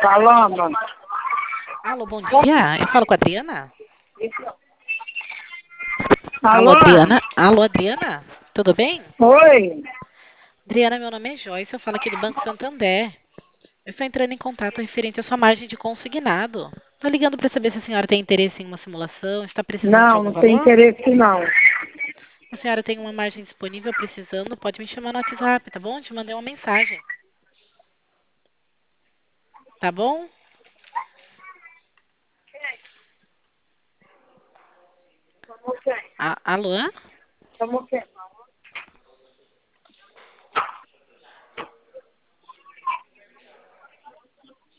Falando. Alô, bom dia. Eu falo com a Adriana? Alô, Alô? Adriana? Alô, Adriana? Tudo bem? Oi? Adriana, meu nome é Joyce, eu falo aqui do Banco Santander. Eu estou entrando em contato referente à sua margem de consignado. Estou ligando para saber se a senhora tem interesse em uma simulação, está precisando de Não, algum não tem valor? interesse não. A senhora tem uma margem disponível precisando, pode me chamar no WhatsApp, tá bom? Eu te mandei uma mensagem, tá bom? Como quem? Alô? Como quem?